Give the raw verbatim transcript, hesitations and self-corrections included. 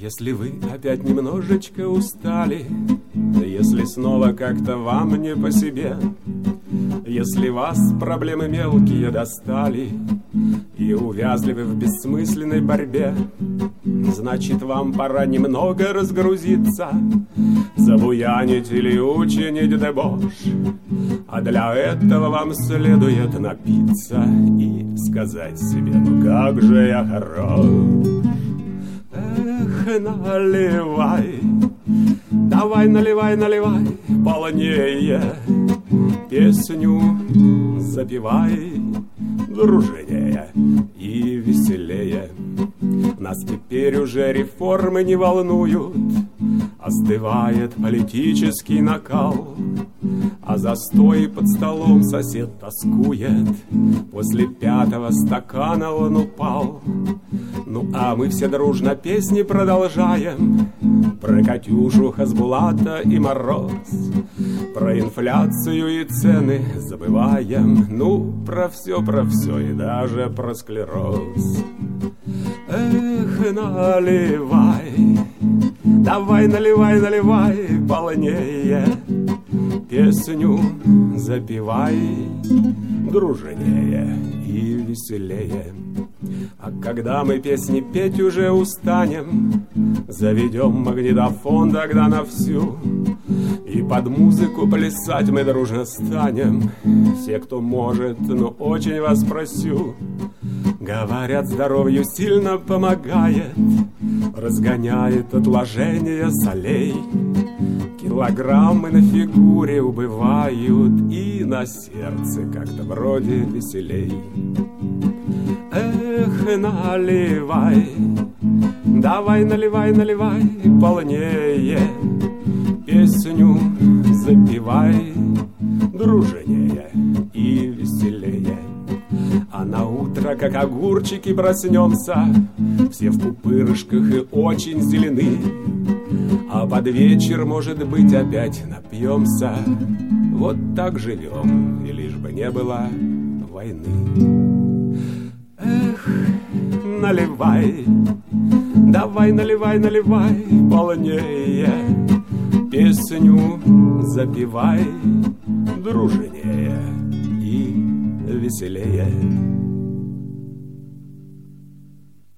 Если вы опять немножечко устали, если снова как-то вам не по себе, если вас проблемы мелкие достали и увязли вы в бессмысленной борьбе, значит, вам пора немного разгрузиться, забуянить или учинить дебош. А для этого вам следует напиться и сказать себе: ну как же я хорош. Эх, наливай, давай, наливай, наливай полнее, песню запевай дружнее и веселее. Нас теперь уже реформы не волнуют, остывает политический накал, а застой под столом сосед тоскует, после пятого стакана он упал. Ну а мы все дружно песни продолжаем про Катюшу, Хасбулата и Мороз, про инфляцию и цены забываем, ну про все, про все и даже про склероз. Эх, наливай, давай, наливай, наливай полнее, песню запевай дружнее и веселее. А когда мы песни петь уже устанем, заведем магнитофон тогда на всю, и под музыку плясать мы дружно станем. Все, кто может, но очень вас просю, говорят, здоровью сильно помогает, разгоняет отложение солей, килограммы на фигуре убывают, и на сердце как-то вроде веселей. Эх, наливай, давай, наливай, наливай полнее, песню запевай дружнее и веселее. А на утро, как огурчики, проснемся, все в пупырышках и очень зелены, а под вечер, может быть, опять напьемся. Вот так живем, и лишь бы не было войны. Эх, наливай, давай, наливай, наливай полнее, песню запевай дружнее и веселее.